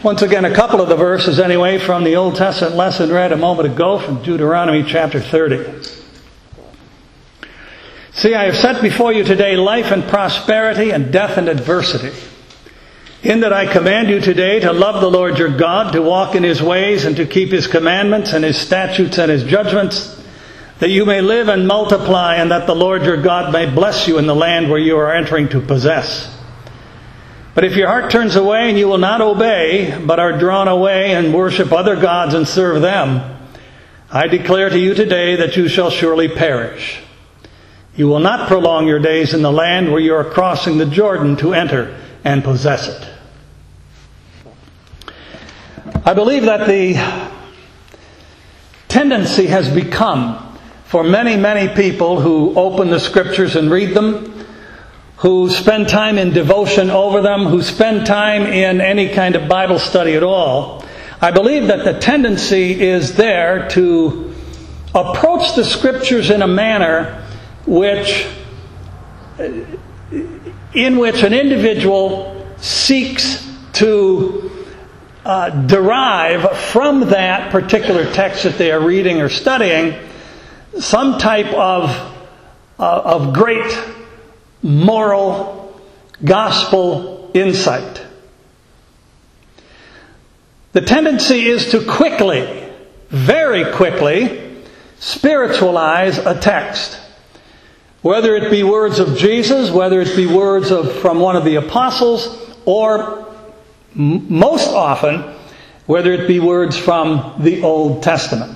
Once again, a couple of the verses anyway from the Old Testament lesson read a moment ago from Deuteronomy chapter 30. See, I have set before you today life and prosperity and death and adversity. In that I command you today to love the Lord your God, to walk in His ways and to keep His commandments and His statutes and His judgments, that you may live and multiply, and that the Lord your God may bless you in the land where you are entering to possess. But if your heart turns away and you will not obey, but are drawn away and worship other gods and serve them, I declare to you today that you shall surely perish. You will not prolong your days in the land where you are crossing the Jordan to enter and possess it. I believe that the tendency has become for many, many people who open the Scriptures and read them, who spend time in devotion over them, who spend time in any kind of Bible study at all, I believe that the tendency is there to approach the Scriptures in a manner in which an individual seeks to derive from that particular text that they are reading or studying some type of great moral gospel insight. The tendency is to quickly, very quickly, spiritualize a text. Whether it be words of Jesus, whether it be words from one of the apostles, or most often, whether it be words from the Old Testament.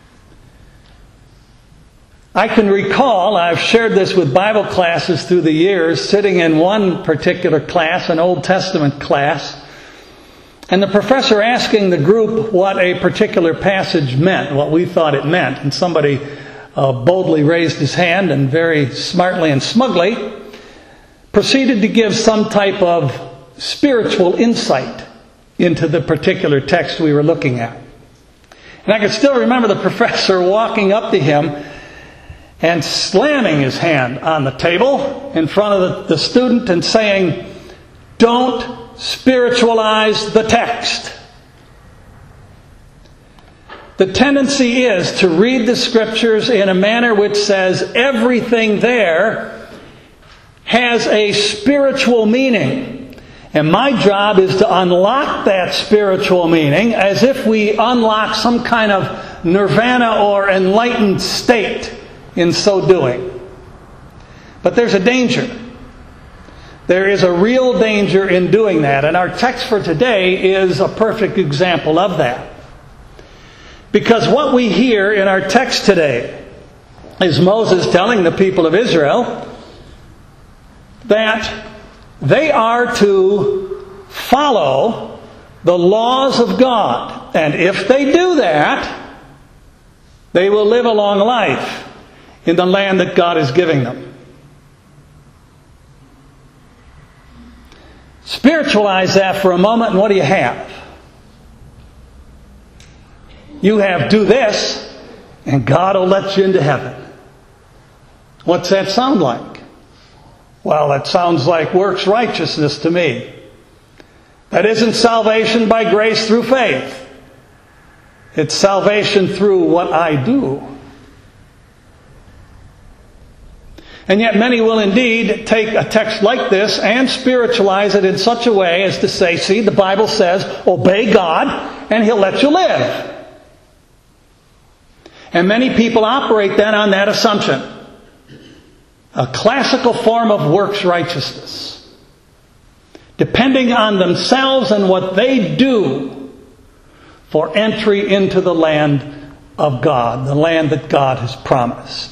I can recall, I've shared this with Bible classes through the years, sitting in one particular class, an Old Testament class, and the professor asking the group what a particular passage meant, what we thought it meant. And somebody boldly raised his hand and very smartly and smugly proceeded to give some type of spiritual insight into the particular text we were looking at. And I can still remember the professor walking up to him and slamming his hand on the table in front of the student and saying, "Don't spiritualize the text." The tendency is to read the Scriptures in a manner which says everything there has a spiritual meaning. And my job is to unlock that spiritual meaning as if we unlock some kind of nirvana or enlightened state in so doing. But there's a danger. There is a real danger in doing that. And our text for today is a perfect example of that. Because what we hear in our text today is Moses telling the people of Israel that they are to follow the laws of God. And if they do that, they will live a long life in the land that God is giving them. Spiritualize that for a moment, and what do you have? You have do this, and God will let you into heaven. What's that sound like? Well, that sounds like works righteousness to me. That isn't salvation by grace through faith. It's salvation through what I do. And yet many will indeed take a text like this and spiritualize it in such a way as to say, see, the Bible says, obey God and He'll let you live. And many people operate then on that assumption. A classical form of works righteousness. Depending on themselves and what they do for entry into the land of God, the land that God has promised.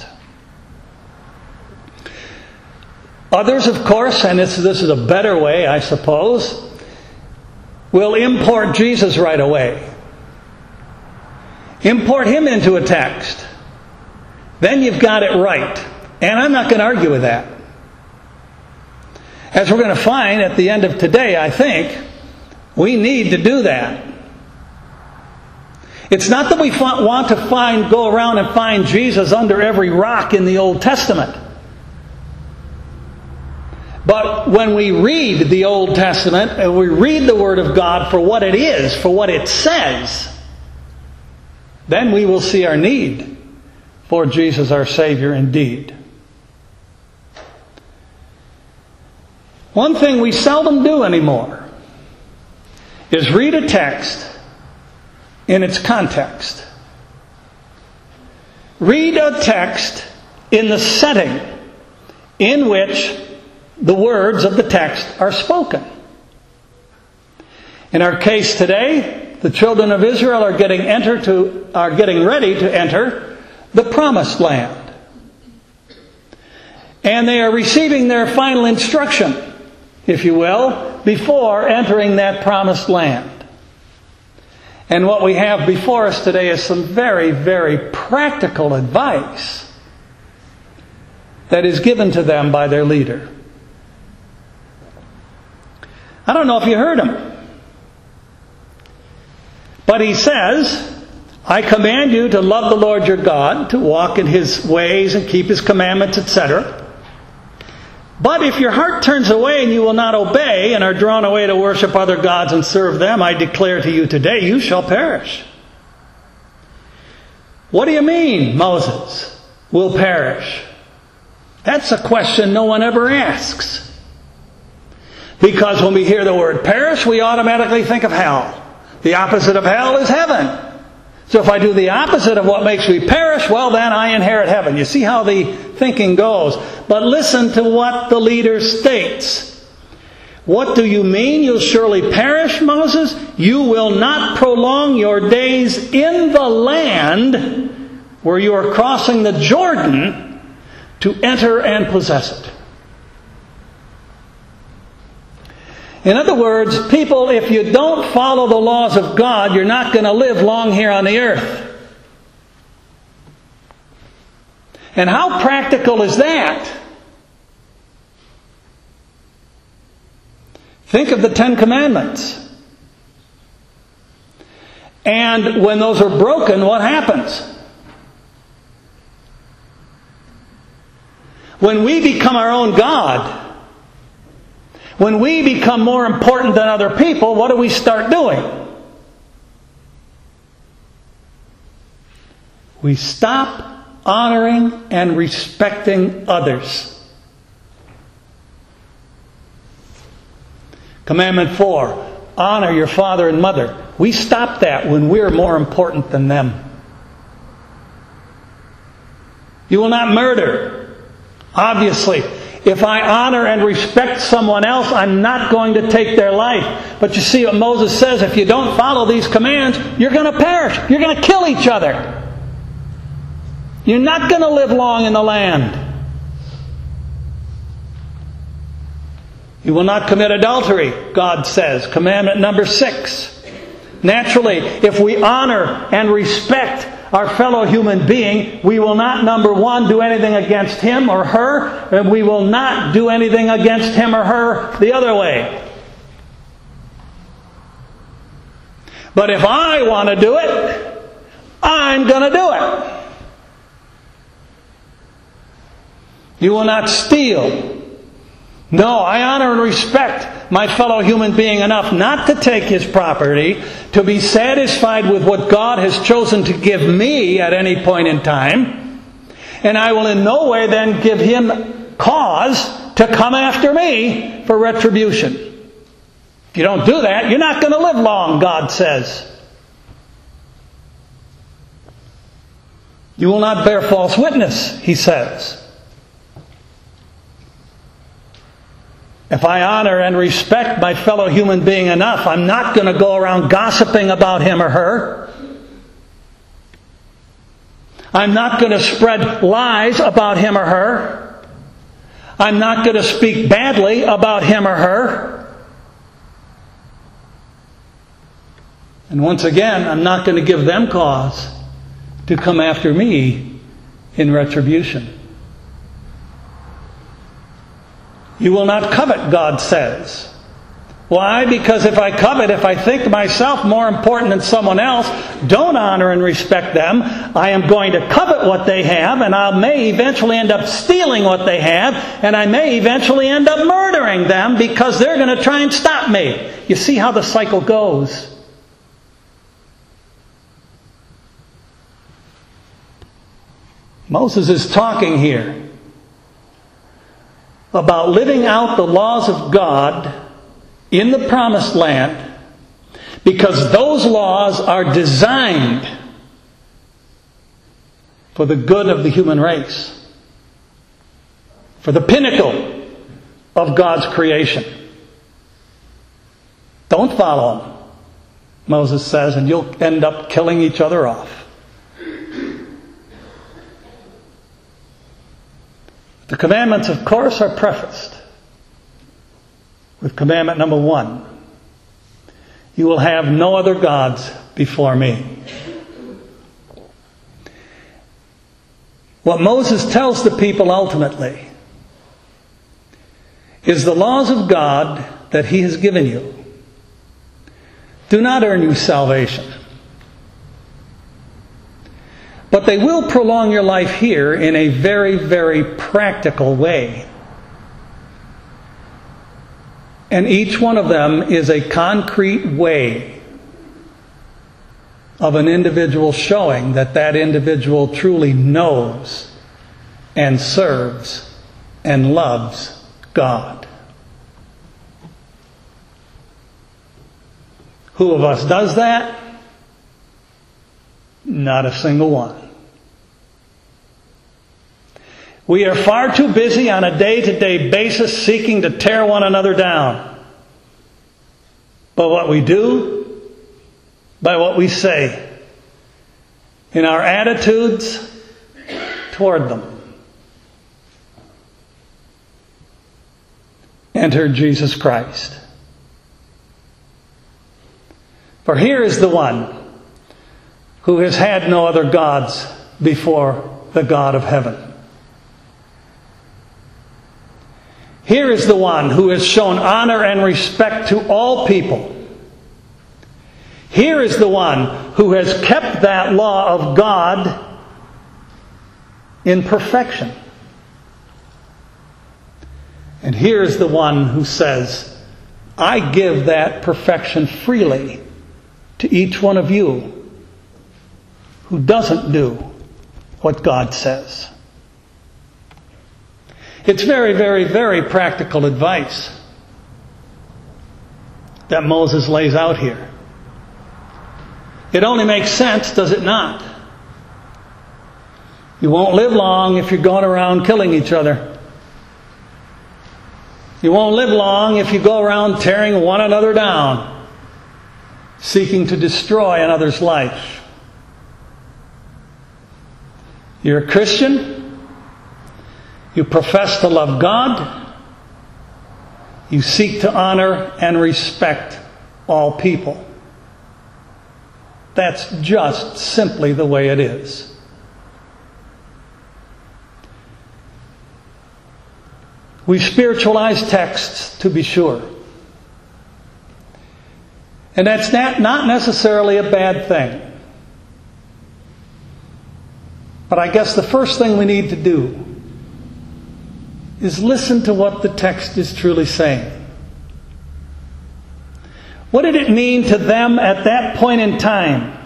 Others, of course, and this is a better way, I suppose, will import Jesus right away. Import Him into a text. Then you've got it right. And I'm not going to argue with that. As we're going to find at the end of today, I think, we need to do that. It's not that we want to go around and find Jesus under every rock in the Old Testament. But But when we read the Old Testament and we read the Word of God for what it is, for what it says, then we will see our need for Jesus our Savior indeed. One thing we seldom do anymore is read a text in its context. Read a text in the setting in which the words of the text are spoken. In our case today, the children of Israel are getting ready to enter the Promised Land. And they are receiving their final instruction, if you will, before entering that Promised Land. And what we have before us today is some very, very practical advice that is given to them by their leader. I don't know if you heard him, but he says, I command you to love the Lord your God, to walk in His ways and keep His commandments, etc. But if your heart turns away and you will not obey and are drawn away to worship other gods and serve them, I declare to you today, you shall perish. What do you mean, Moses, will perish? That's a question no one ever asks. Because when we hear the word perish, we automatically think of hell. The opposite of hell is heaven. So if I do the opposite of what makes me perish, well then I inherit heaven. You see how the thinking goes. But listen to what the leader states. What do you mean you'll surely perish, Moses? You will not prolong your days in the land where you are crossing the Jordan to enter and possess it. In other words, people, if you don't follow the laws of God, you're not going to live long here on the earth. And how practical is that? Think of the Ten Commandments. And when those are broken, what happens? When we become our own God, when we become more important than other people, what do we start doing? We stop honoring and respecting others. Commandment 4, honor your father and mother. We stop that when we're more important than them. You will not murder. Obviously, if I honor and respect someone else, I'm not going to take their life. But you see what Moses says, if you don't follow these commands, you're going to perish. You're going to kill each other. You're not going to live long in the land. You will not commit adultery, God says. Commandment number 6. Naturally, if we honor and respect our fellow human being, we will not, number 1, do anything against him or her, and we will not do anything against him or her the other way. But if I want to do it, I'm going to do it. You will not steal. No, I honor and respect my fellow human being enough not to take his property, to be satisfied with what God has chosen to give me at any point in time, and I will in no way then give him cause to come after me for retribution. If you don't do that, you're not going to live long, God says. You will not bear false witness, he says. If I honor and respect my fellow human being enough, I'm not going to go around gossiping about him or her. I'm not going to spread lies about him or her. I'm not going to speak badly about him or her. And once again, I'm not going to give them cause to come after me in retribution. You will not covet, God says. Why? Because if I covet, if I think myself more important than someone else, don't honor and respect them, I am going to covet what they have, and I may eventually end up stealing what they have, and I may eventually end up murdering them because they're going to try and stop me. You see how the cycle goes. Moses is talking here about living out the laws of God in the promised land, because those laws are designed for the good of the human race, for the pinnacle of God's creation. Don't follow them, Moses says, and you'll end up killing each other off. The commandments, of course, are prefaced with commandment number 1. You will have no other gods before me. What Moses tells the people ultimately is the laws of God that He has given you do not earn you salvation. But they will prolong your life here in a very, very practical way. And each one of them is a concrete way of an individual showing that that individual truly knows and serves and loves God. Who of us does that? Not a single one. We are far too busy on a day-to-day basis seeking to tear one another down. But what we do, by what we say, in our attitudes toward them. Enter Jesus Christ. For here is the one who has had no other gods before the God of heaven. Here is the one who has shown honor and respect to all people. Here is the one who has kept that law of God in perfection. And here is the one who says, I give that perfection freely to each one of you who doesn't do what God says. It's very, very, very practical advice that Moses lays out here. It only makes sense, does it not? You won't live long if you're going around killing each other. You won't live long if you go around tearing one another down, seeking to destroy another's life. You're a Christian. You profess to love God. You seek to honor and respect all people. That's just simply the way it is. We spiritualize texts, to be sure. And that's not necessarily a bad thing. But I guess the first thing we need to do is listen to what the text is truly saying. What did it mean to them at that point in time?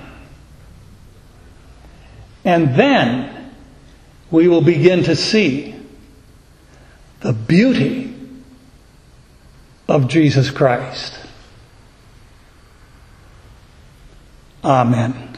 And then we will begin to see the beauty of Jesus Christ. Amen.